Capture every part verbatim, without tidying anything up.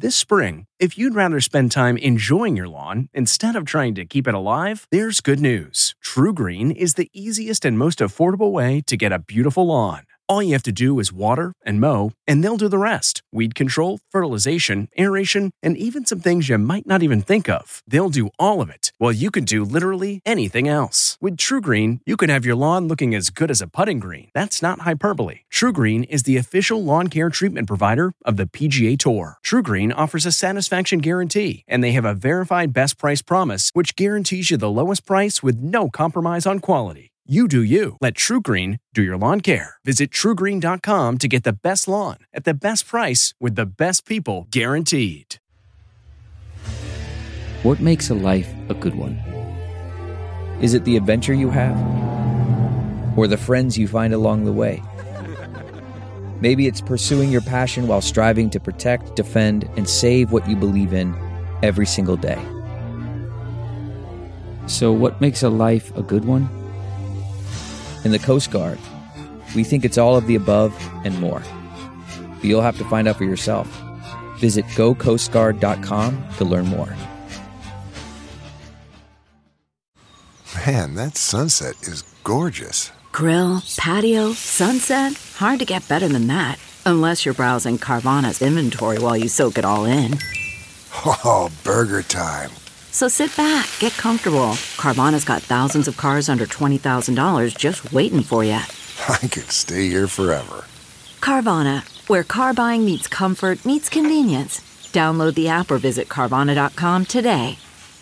This spring, if you'd rather spend time enjoying your lawn instead of trying to keep it alive, there's good news. TruGreen is the easiest and most affordable way to get a beautiful lawn. All you have to do is water and mow, and they'll do the rest. Weed control, fertilization, aeration, and even some things you might not even think of. They'll do all of it, while you can do literally anything else. With TruGreen, you can have your lawn looking as good as a putting green. That's not hyperbole. TruGreen is the official lawn care treatment provider of the P G A Tour. TruGreen offers a satisfaction guarantee, and they have a verified best price promise, which guarantees you the lowest price with no compromise on quality. You do you. Let TruGreen do your lawn care. Visit True Green dot com to get the best lawn at the best price with the best people guaranteed. What makes a life a good one? Is it the adventure you have? Or the friends you find along the way? Maybe it's pursuing your passion while striving to protect, defend, and save what you believe in every single day. So what makes a life a good one? In the Coast Guard, we think it's all of the above and more. But you'll have to find out for yourself. Visit go coast guard dot com to learn more. Man, that sunset is gorgeous. Grill, patio, sunset. Hard to get better than that. Unless you're browsing Carvana's inventory while you soak it all in. Oh, burger time. So sit back, get comfortable. Carvana's got thousands of cars under twenty thousand dollars just waiting for you. I could stay here forever. Carvana, where car buying meets comfort, meets convenience. Download the app or visit Carvana dot com today.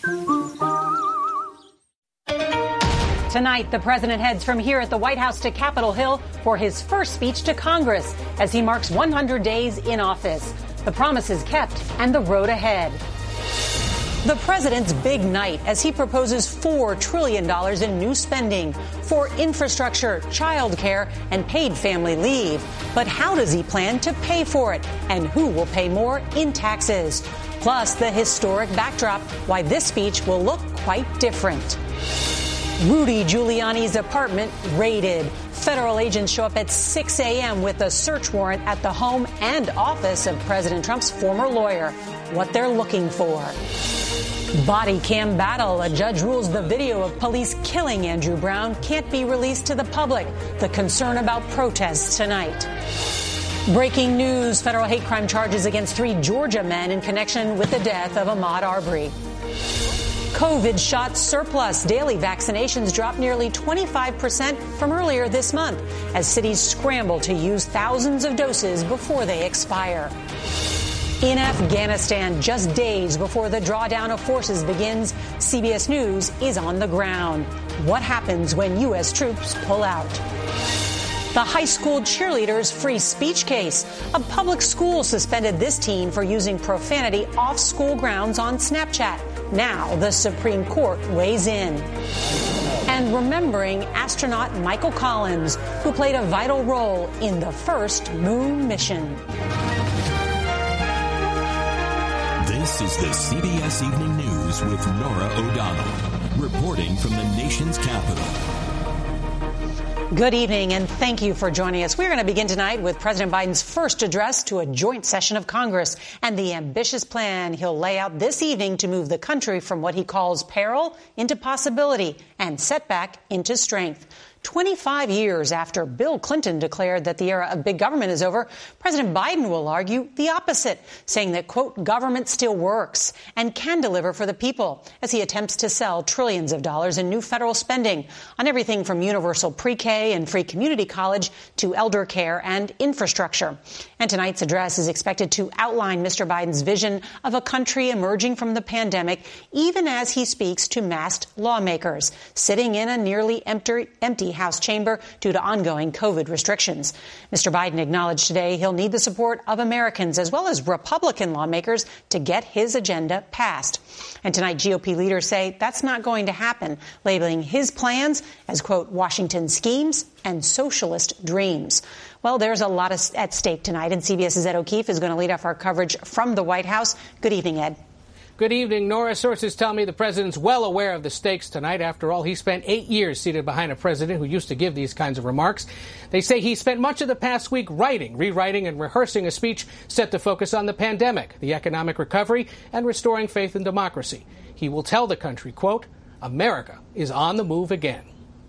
Tonight, the president heads from here at the White House to Capitol Hill for his first speech to Congress as he marks one hundred days in office. The promises kept and the road ahead. The president's big night as he proposes four trillion dollars in new spending for infrastructure, child care, and paid family leave. But how does he plan to pay for it? And who will pay more in taxes? Plus, the historic backdrop, why this speech will look quite different. Rudy Giuliani's apartment raided. Federal agents show up at six a.m. with a search warrant at the home and office of President Trump's former lawyer. What they're looking for. Body cam battle. A judge rules the video of police killing Andrew Brown can't be released to the public. The concern about protests tonight. Breaking news. Federal hate crime charges against three Georgia men in connection with the death of Ahmaud Arbery. COVID shot surplus. Daily vaccinations dropped nearly twenty-five percent from earlier this month as cities scramble to use thousands of doses before they expire. In Afghanistan, just days before the drawdown of forces begins, C B S News is on the ground. What happens when U S troops pull out? The high school cheerleaders' free speech case. A public school suspended this teen for using profanity off school grounds on Snapchat. Now the Supreme Court weighs in. And remembering astronaut Michael Collins, who played a vital role in the first moon mission. This is the C B S Evening News with Norah O'Donnell, reporting from the nation's capital. Good evening, and thank you for joining us. We're going to begin tonight with President Biden's first address to a joint session of Congress and the ambitious plan he'll lay out this evening to move the country from what he calls peril into possibility and setback into strength. twenty-five years after Bill Clinton declared that the era of big government is over, President Biden will argue the opposite, saying that, quote, government still works and can deliver for the people as he attempts to sell trillions of dollars in new federal spending on everything from universal pre-K and free community college to elder care and infrastructure. And tonight's address is expected to outline Mister Biden's vision of a country emerging from the pandemic, even as he speaks to masked lawmakers sitting in a nearly empty, empty House chamber due to ongoing COVID restrictions. Mister Biden acknowledged today he'll need the support of Americans as well as Republican lawmakers to get his agenda passed. And tonight, G O P leaders say that's not going to happen, labeling his plans as, quote, Washington schemes and socialist dreams. Well, there's a lot at stake tonight, and CBS's Ed O'Keefe is going to lead off our coverage from the White House. Good evening, Ed. Good evening, Nora. Sources tell me the president's well aware of the stakes tonight. After all, he spent eight years seated behind a president who used to give these kinds of remarks. They say he spent much of the past week writing, rewriting, and rehearsing a speech set to focus on the pandemic, the economic recovery, and restoring faith in democracy. He will tell the country, quote, America is on the move again.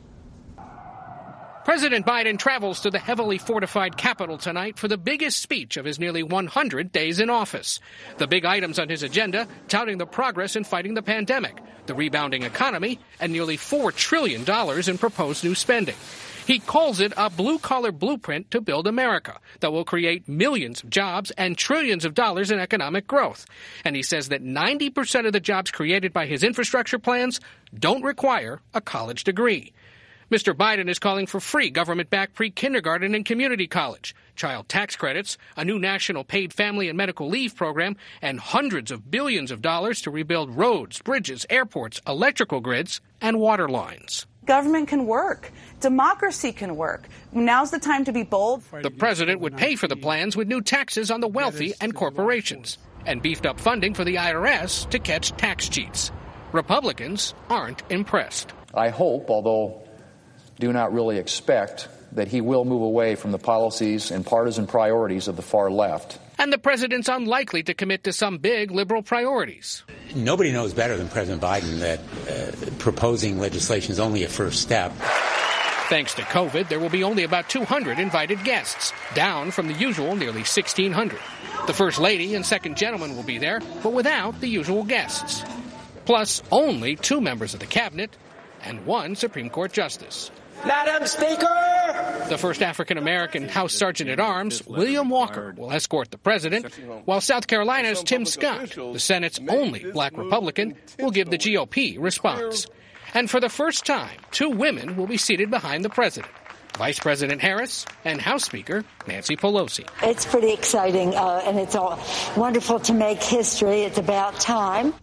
President Biden travels to the heavily fortified Capitol tonight for the biggest speech of his nearly one hundred days in office. The big items on his agenda, touting the progress in fighting the pandemic, the rebounding economy, and nearly four trillion dollars in proposed new spending. He calls it a blue-collar blueprint to build America that will create millions of jobs and trillions of dollars in economic growth. And he says that ninety percent of the jobs created by his infrastructure plans don't require a college degree. Mister Biden is calling for free government-backed pre-kindergarten and community college, child tax credits, a new national paid family and medical leave program, and hundreds of billions of dollars to rebuild roads, bridges, airports, electrical grids, and water lines. Government can work. Democracy can work. Now's the time to be bold. The president would pay for the plans with new taxes on the wealthy and corporations, and beefed up funding for the I R S to catch tax cheats. Republicans aren't impressed. I hope, although do not really expect, that he will move away from the policies and partisan priorities of the far left. And the president's unlikely to commit to some big liberal priorities. Nobody knows better than President Biden that uh, proposing legislation is only a first step. Thanks to COVID, there will be only about two hundred invited guests, down from the usual nearly sixteen hundred. The First Lady and Second Gentleman will be there, but without the usual guests. Plus, only two members of the cabinet and one Supreme Court justice. Madam Speaker! The first African-American House Sergeant-at-Arms, William Walker, will escort the president, while South Carolina's Tim Scott, the Senate's only black Republican, will give the G O P response. And for the first time, two women will be seated behind the president, Vice President Harris and House Speaker Nancy Pelosi. It's pretty exciting, uh, and it's all wonderful to make history. It's about time.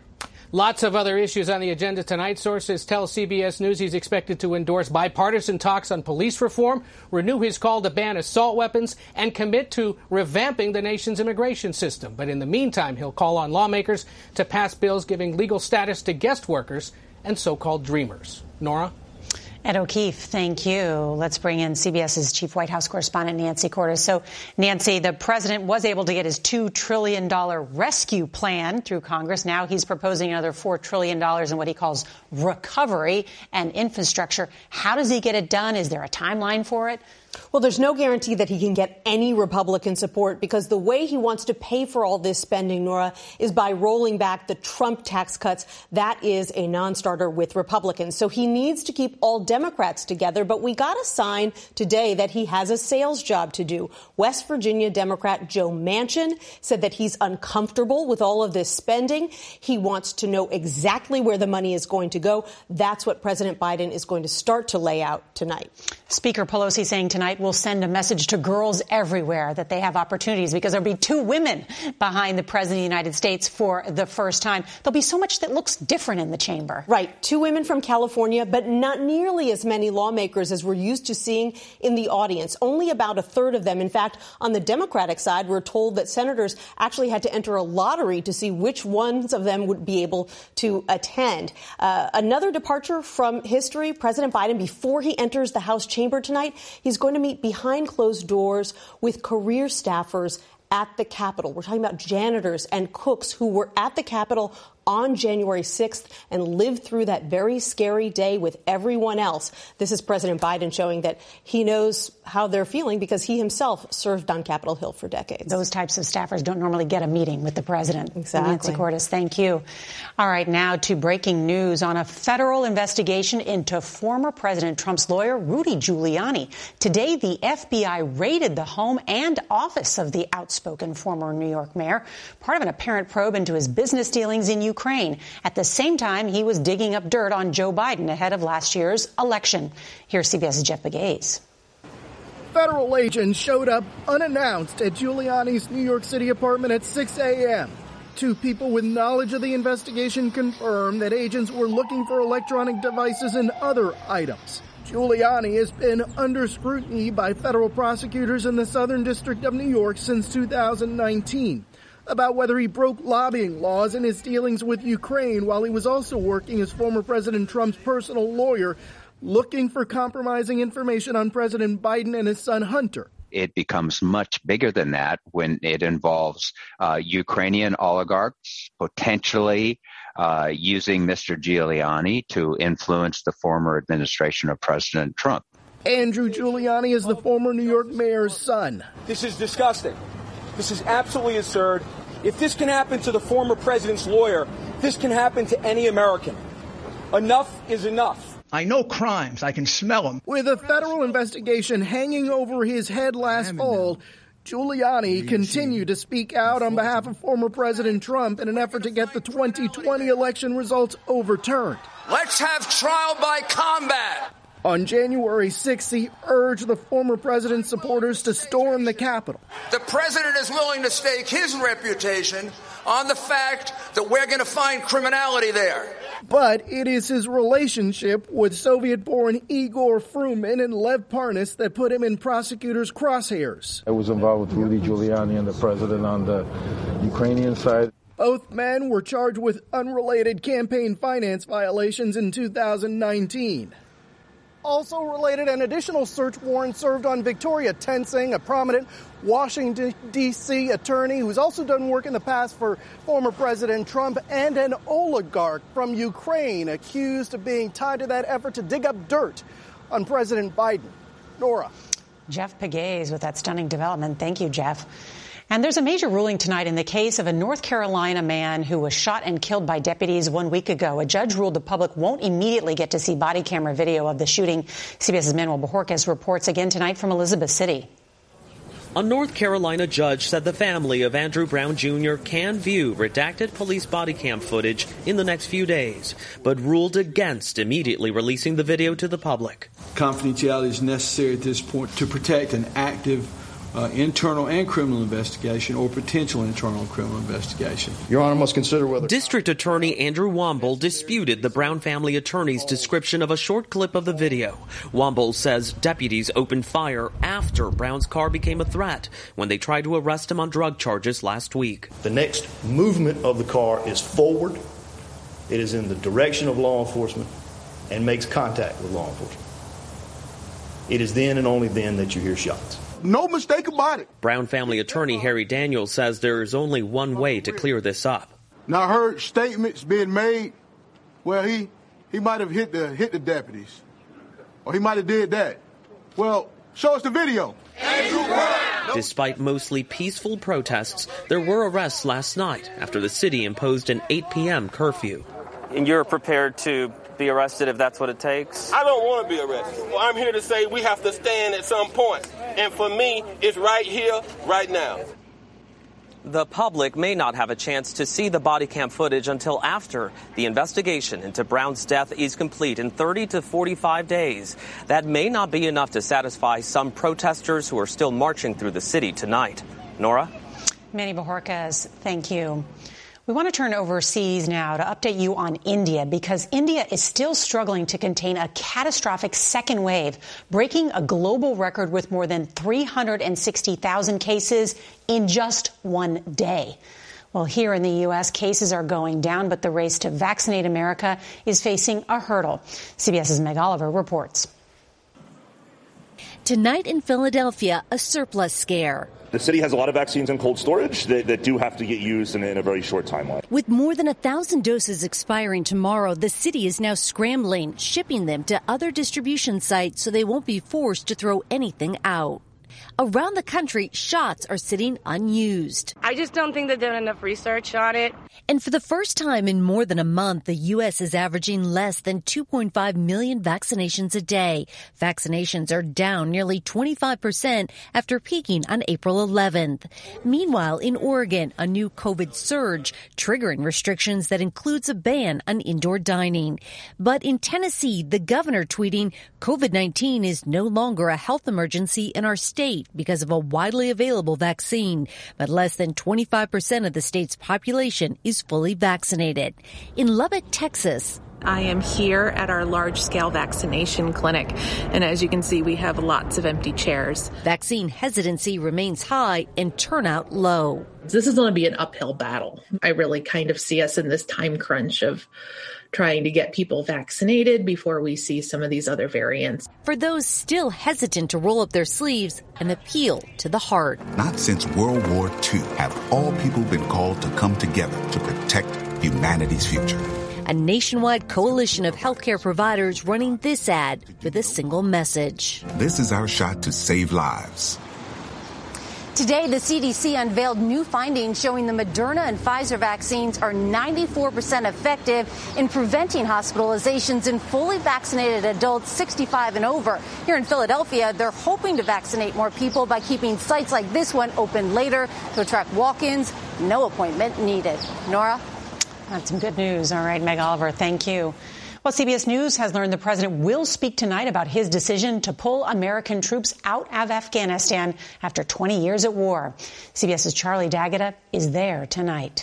Lots of other issues on the agenda tonight. Sources tell C B S News he's expected to endorse bipartisan talks on police reform, renew his call to ban assault weapons, and commit to revamping the nation's immigration system. But in the meantime, he'll call on lawmakers to pass bills giving legal status to guest workers and so-called dreamers. Nora? Ed O'Keefe, thank you. Let's bring in CBS's chief White House correspondent, Nancy Cordes. So, Nancy, the president was able to get his two trillion dollars rescue plan through Congress. Now he's proposing another four trillion dollars in what he calls recovery and infrastructure. How does he get it done? Is there a timeline for it? Well, there's no guarantee that he can get any Republican support because the way he wants to pay for all this spending, Nora, is by rolling back the Trump tax cuts. That is a non-starter with Republicans. So he needs to keep all Democrats together. But we got a sign today that he has a sales job to do. West Virginia Democrat Joe Manchin said that he's uncomfortable with all of this spending. He wants to know exactly where the money is going to go. That's what President Biden is going to start to lay out tonight. Speaker Pelosi saying tonight will send a message to girls everywhere that they have opportunities because there'll be two women behind the president of the United States for the first time. There'll be so much that looks different in the chamber. Right. Two women from California, but not nearly as many lawmakers as we're used to seeing in the audience. Only about a third of them. In fact, on the Democratic side, we're told that senators actually had to enter a lottery to see which ones of them would be able to attend. Uh, another departure from history, President Biden, before he enters the House chamber tonight, he's going to meet behind closed doors with career staffers at the Capitol. We're talking about janitors and cooks who were at the Capitol on January sixth and lived through that very scary day with everyone else. This is President Biden showing that he knows how they're feeling because he himself served on Capitol Hill for decades. Those types of staffers don't normally get a meeting with the president. Exactly. Nancy Cordes, thank you. All right, now to breaking news on a federal investigation into former President Trump's lawyer, Rudy Giuliani. Today, the F B I raided the home and office of the outspoken former New York mayor, part of an apparent probe into his business dealings in Ukraine. Ukraine. At the same time, he was digging up dirt on Joe Biden ahead of last year's election. Here's CBS's Jeff Begays. Federal agents showed up unannounced at Giuliani's New York City apartment at six a.m. Two people with knowledge of the investigation confirmed that agents were looking for electronic devices and other items. Giuliani has been under scrutiny by federal prosecutors in the Southern District of New York since two thousand nineteen. about whether he broke lobbying laws in his dealings with Ukraine while he was also working as former President Trump's personal lawyer, looking for compromising information on President Biden and his son Hunter. It becomes much bigger than that when it involves uh, Ukrainian oligarchs potentially uh, using Mister Giuliani to influence the former administration of President Trump. Andrew Giuliani is the former New York mayor's son. This is disgusting. This is absolutely absurd. If this can happen to the former president's lawyer, this can happen to any American. Enough is enough. I know crimes. I can smell them. With a federal investigation hanging over his head last fall, Giuliani continued to speak out on behalf of former President Trump in an effort to get the twenty twenty election results overturned. Let's have trial by combat. On January sixth, he urged the former president's supporters to storm the Capitol. The president is willing to stake his reputation on the fact that we're going to find criminality there. But it is his relationship with Soviet-born Igor Fruman and Lev Parnas that put him in prosecutors' crosshairs. I was involved with Rudy Giuliani and the president on the Ukrainian side. Both men were charged with unrelated campaign finance violations in two thousand nineteen. Also related, an additional search warrant served on Victoria Tensing, a prominent Washington, D C attorney who's also done work in the past for former President Trump, and an oligarch from Ukraine accused of being tied to that effort to dig up dirt on President Biden. Nora. Jeff Pegues with that stunning development. Thank you, Jeff. And there's a major ruling tonight in the case of a North Carolina man who was shot and killed by deputies one week ago. A judge ruled the public won't immediately get to see body camera video of the shooting. CBS's Manuel Bojorquez reports again tonight from Elizabeth City. A North Carolina judge said the family of Andrew Brown Junior can view redacted police body cam footage in the next few days, but ruled against immediately releasing the video to the public. Confidentiality is necessary at this point to protect an active Uh, internal and criminal investigation or potential internal and criminal investigation. Your Honor must consider whether... District Attorney Andrew Womble disputed the Brown family attorney's description of a short clip of the video. Womble says deputies opened fire after Brown's car became a threat when they tried to arrest him on drug charges last week. The next movement of the car is forward. It is in the direction of law enforcement and makes contact with law enforcement. It is then and only then that you hear shots. No mistake about it. Brown family attorney Harry Daniels says there is only one way to clear this up. Now, I heard statements being made, well, he he might have hit the hit the deputies, or he might have did that. Well, show us the video. Andrew Brown. Despite mostly peaceful protests, there were arrests last night after the city imposed an eight p.m. curfew. And you're prepared to be arrested if that's what it takes? I don't want to be arrested. Well, I'm here to say we have to stand at some point. And for me, it's right here, right now. The public may not have a chance to see the body cam footage until after the investigation into Brown's death is complete in thirty to forty-five days. That may not be enough to satisfy some protesters who are still marching through the city tonight. Nora? Manny Bojorquez, thank you. We want to turn overseas now to update you on India, because India is still struggling to contain a catastrophic second wave, breaking a global record with more than three hundred sixty thousand cases in just one day. Well, here in the U S, cases are going down, but the race to vaccinate America is facing a hurdle. CBS's Meg Oliver reports. Tonight in Philadelphia, a surplus scare. The city has a lot of vaccines in cold storage that, that do have to get used in, in a very short timeline. With more than a thousand doses expiring tomorrow, the city is now scrambling, shipping them to other distribution sites so they won't be forced to throw anything out. Around the country, shots are sitting unused. I just don't think they've done enough research on it. And for the first time in more than a month, the U S is averaging less than two point five million vaccinations a day. Vaccinations are down nearly twenty-five percent after peaking on April eleventh. Meanwhile, in Oregon, a new COVID surge triggering restrictions that includes a ban on indoor dining. But in Tennessee, the governor tweeting, COVID nineteen is no longer a health emergency in our state because of a widely available vaccine. But less than twenty-five percent of the state's population is fully vaccinated. In Lubbock, Texas, I am here at our large-scale vaccination clinic, and as you can see, we have lots of empty chairs. Vaccine hesitancy remains high and turnout low. This is going to be an uphill battle. I really kind of see us in this time crunch of trying to get people vaccinated before we see some of these other variants. For those still hesitant to roll up their sleeves, an appeal to the heart. Not since World War Two have all people been called to come together to protect humanity's future. A nationwide coalition of healthcare providers running this ad with a single message. This is our shot to save lives. Today, the C D C unveiled new findings showing the Moderna and Pfizer vaccines are ninety-four percent effective in preventing hospitalizations in fully vaccinated adults sixty-five and over. Here in Philadelphia, they're hoping to vaccinate more people by keeping sites like this one open later to attract walk-ins. No appointment needed. Nora? That's some good news. All right, Meg Oliver, thank you. Well, C B S News has learned the president will speak tonight about his decision to pull American troops out of Afghanistan after twenty years at war. CBS's Charlie D'Agata is there tonight.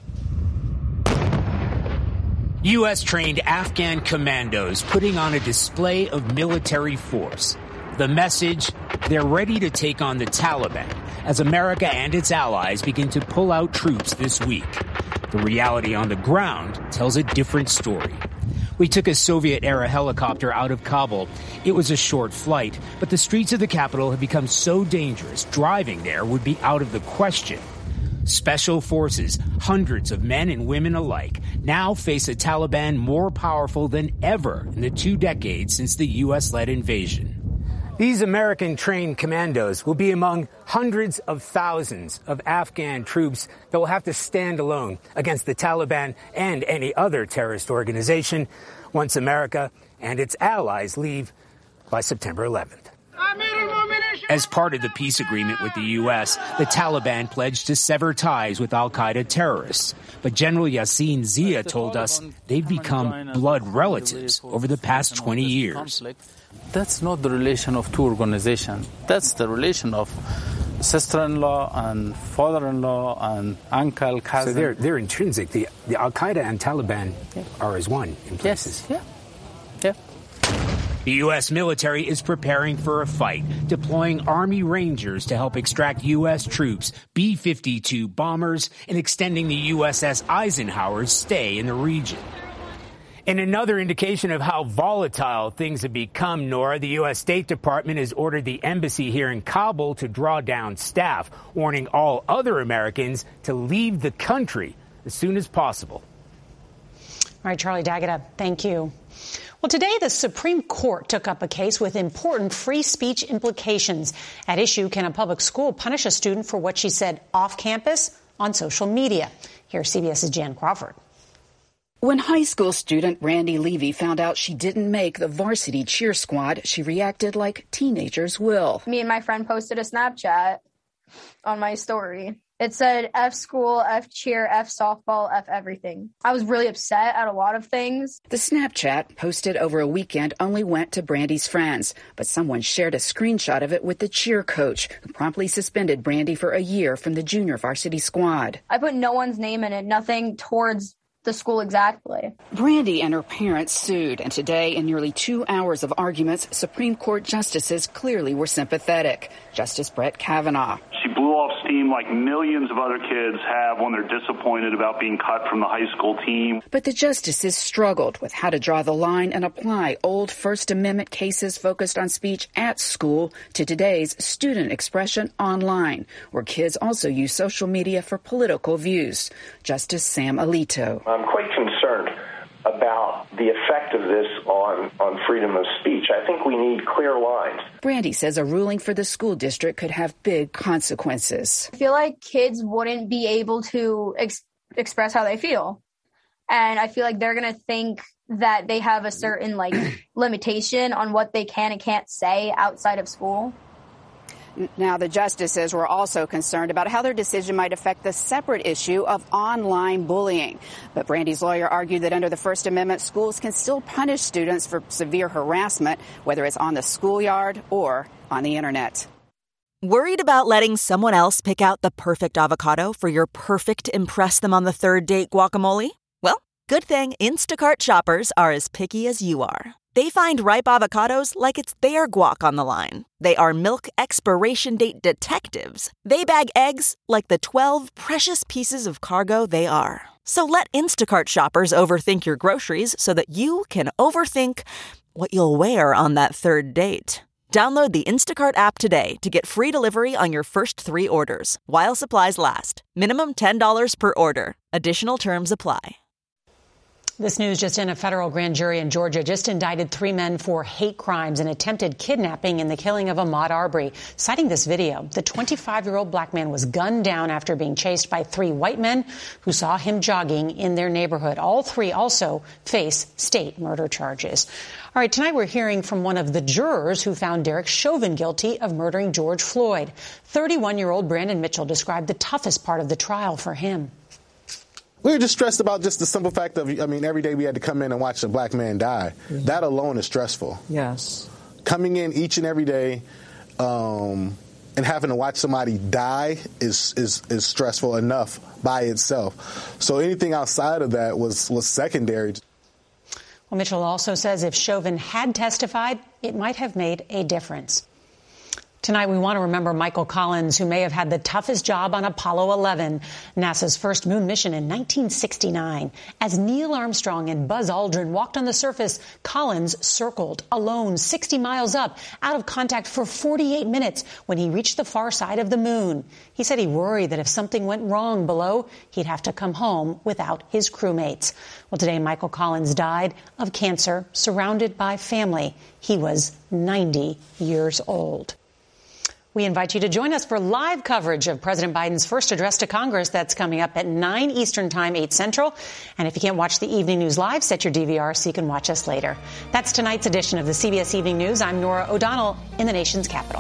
U S-trained Afghan commandos putting on a display of military force. The message, they're ready to take on the Taliban as America and its allies begin to pull out troops this week. The reality on the ground tells a different story. We took a Soviet-era helicopter out of Kabul. It was a short flight, but the streets of the capital have become so dangerous, driving there would be out of the question. Special forces, hundreds of men and women alike, now face a Taliban more powerful than ever in the two decades since the U S-led invasion. These American-trained commandos will be among hundreds of thousands of Afghan troops that will have to stand alone against the Taliban and any other terrorist organization once America and its allies leave by September eleventh. As part of the peace agreement with the U S, the Taliban pledged to sever ties with al-Qaeda terrorists. But General Yassin Zia told us they've become blood relatives over the past twenty years. That's not the relation of two organizations. That's the relation of sister-in-law and father-in-law and uncle, cousin. So they're, they're intrinsic. The, the al-Qaeda and Taliban yeah. are as one in places. Yes, yeah. Yeah. The U S military is preparing for a fight, deploying Army Rangers to help extract U S troops, B fifty-two bombers, and extending the U S S Eisenhower's stay in the region. In another indication of how volatile things have become, Nora, the U S State Department has ordered the embassy here in Kabul to draw down staff, warning all other Americans to leave the country as soon as possible. All right, Charlie D'Agata, thank you. Well, today the Supreme Court took up a case with important free speech implications. At issue, can a public school punish a student for what she said off campus on social media? Here's CBS's Jan Crawford. When high school student Randy Levy found out she didn't make the varsity cheer squad, she reacted like teenagers will. Me and my friend posted a Snapchat on my story. It said F school, F cheer, F softball, F everything. I was really upset at a lot of things. The Snapchat, posted over a weekend, only went to Brandy's friends, but someone shared a screenshot of it with the cheer coach, who promptly suspended Brandy for a year from the junior varsity squad. I put no one's name in it, nothing towards the school exactly. Brandy and her parents sued, and today, in nearly two hours of arguments, Supreme Court justices clearly were sympathetic. Justice Brett Kavanaugh. She blew off steam like millions of other kids have when they're disappointed about being cut from the high school team. But the justices struggled with how to draw the line and apply old First Amendment cases focused on speech at school to today's student expression online, where kids also use social media for political views. Justice Sam Alito. I'm quite concerned about the effect of this on, on freedom of speech. I think we need clear lines. Brandy says a ruling for the school district could have big consequences. I feel like kids wouldn't be able to ex- express how they feel. And I feel like they're going to think that they have a certain like limitation on what they can and can't say outside of school. Now, the justices were also concerned about how their decision might affect the separate issue of online bullying. But Brandy's lawyer argued that under the First Amendment, schools can still punish students for severe harassment, whether it's on the schoolyard or on the internet. Worried about letting someone else pick out the perfect avocado for your perfect impress them on the third date guacamole? Well, Good thing Instacart shoppers are as picky as you are. They find ripe avocados like it's their guac on the line. They are milk expiration date detectives. They bag eggs like the twelve precious pieces of cargo they are. So let Instacart shoppers overthink your groceries so that you can overthink what you'll wear on that third date. Download the Instacart app today to get free delivery on your first three orders, while supplies last. Minimum ten dollars per order. Additional terms apply. This news just in: a federal grand jury in Georgia just indicted three men for hate crimes and attempted kidnapping in the killing of Ahmaud Arbery. Citing this video, the twenty-five-year-old black man was gunned down after being chased by three white men who saw him jogging in their neighborhood. All three also face state murder charges. All right, tonight we're hearing from one of the jurors who found Derek Chauvin guilty of murdering George Floyd. thirty-one-year-old Brandon Mitchell described the toughest part of the trial for him. We were just stressed about just the simple fact of, I mean, every day we had to come in and watch a black man die. Mm-hmm. That alone is stressful. Yes. Coming in each and every day um, and having to watch somebody die is, is is stressful enough by itself. So anything outside of that was, was secondary. Well, Mitchell also says if Chauvin had testified, it might have made a difference. Tonight, we want to remember Michael Collins, who may have had the toughest job on Apollo eleven, NASA's first moon mission in nineteen sixty-nine. As Neil Armstrong and Buzz Aldrin walked on the surface, Collins circled alone sixty miles up, out of contact for forty-eight minutes when he reached the far side of the moon. He said he worried that if something went wrong below, he'd have to come home without his crewmates. Well, today, Michael Collins died of cancer, surrounded by family. He was ninety years old. We invite you to join us for live coverage of President Biden's first address to Congress. That's coming up at nine Eastern Time, eight Central. And if you can't watch the evening news live, set your D V R so you can watch us later. That's tonight's edition of the C B S Evening News. I'm Norah O'Donnell in the nation's capital.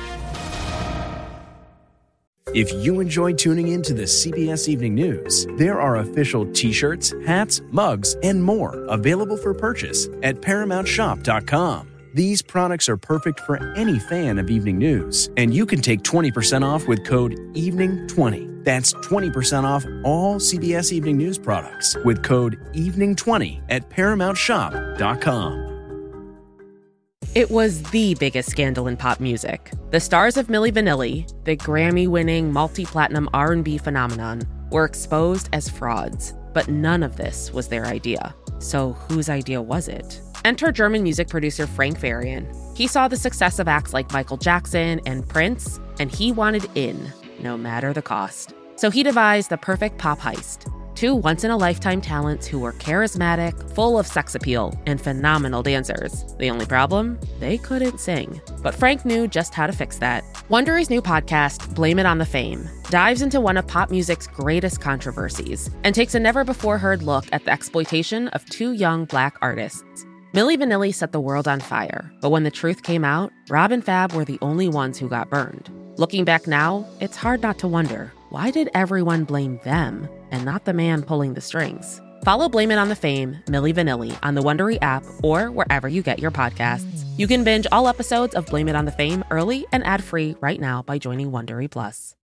If you enjoy tuning in to the C B S Evening News, there are official T-shirts, hats, mugs, and more available for purchase at paramount shop dot com. These products are perfect for any fan of evening news, and you can take twenty percent off with code evening twenty. That's twenty percent off all C B S Evening News products with code evening twenty at paramount shop dot com. It was the biggest scandal in pop music. The stars of Milli Vanilli, the Grammy-winning multi-platinum R and B phenomenon, were exposed as frauds. But none of this was their idea. So whose idea was it? Enter German music producer Frank Farian. He saw the success of acts like Michael Jackson and Prince, and he wanted in, no matter the cost. So he devised the perfect pop heist. Two once-in-a-lifetime talents who were charismatic, full of sex appeal, and phenomenal dancers. The only problem? They couldn't sing. But Frank knew just how to fix that. Wondery's new podcast, Blame It on the Fame, dives into one of pop music's greatest controversies and takes a never-before-heard look at the exploitation of two young Black artists. Milli Vanilli set the world on fire, but when the truth came out, Rob and Fab were the only ones who got burned. Looking back now, it's hard not to wonder, why did everyone blame them and not the man pulling the strings? Follow Blame It on the Fame, Milli Vanilli, on the Wondery app or wherever you get your podcasts. You can binge all episodes of Blame It on the Fame early and ad-free right now by joining Wondery Plus.